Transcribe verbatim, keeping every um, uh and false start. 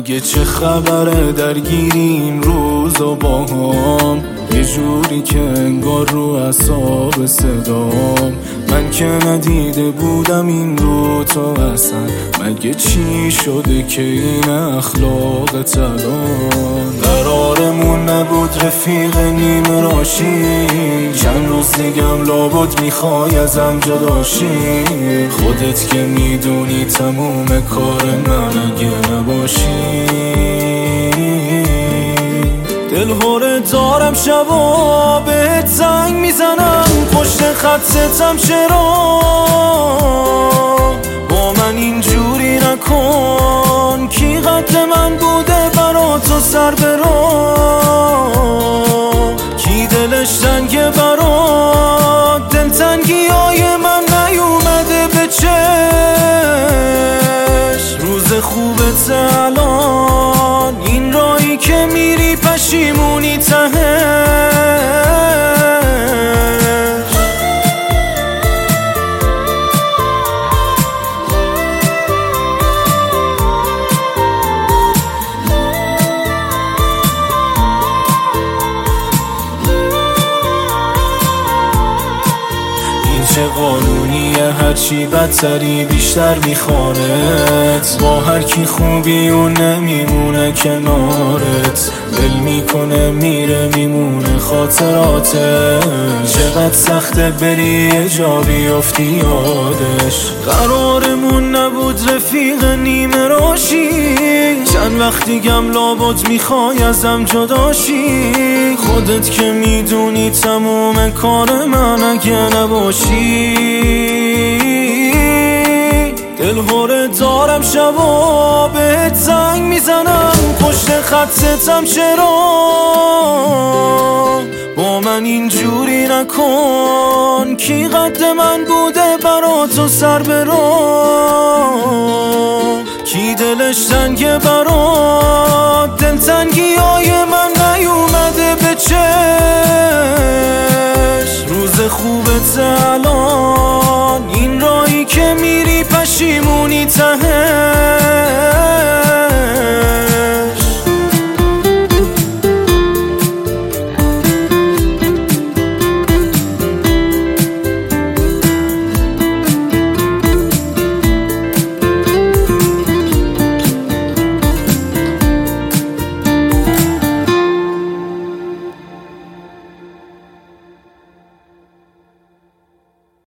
مگه چه خبره درگیری این روز و باهام، یه جوری که انگار رو اعصاب صدام. من که ندیده بودم این رو تو اصلا، مگه چی شده که این اخلاقت الان؟ قرارمون نبود رفیق نیم راشی، چند روز دیگم لابد میخوای ازم جداشی. خودت که میدونی تموم کار من اگه نباشی. دلهوره دارم شبا بهت زنگ میزنم، پشت خطتم چرا؟ با من اینجوری نکن، کی قد من بوده برا تو سر برا؟ کی دلش تنگه برا؟ دلتنگی های من نیومده به چشم. روز خوبت الان، این رایی که میری پشیمونی تهش. چه قانونیه هرچی بدتری بیشتر میخوانت، با هر کی خوبی و نمیمونه کنارت. دل میکنه میره میمونه خاطراتت، چقدر سخته بری یه جا بیافتی یادش. قرارمون نبود رفیق نیمه راشی، چند وقت دیگم لابد میخوای ازم جداشی. خودت که میدونی تموم کار من اگه نباشی. دلهوره دارم شبا بهت زنگ میزنم، پشت خطتم چرا؟ با من اینجوری نکن، کی قد من بوده برا تو سر برا؟ کی دلش تنگه برا؟ دلتنگی های من نیومده به چشم. روز خوبت الان، این رایی که میری پشیمونی تهش.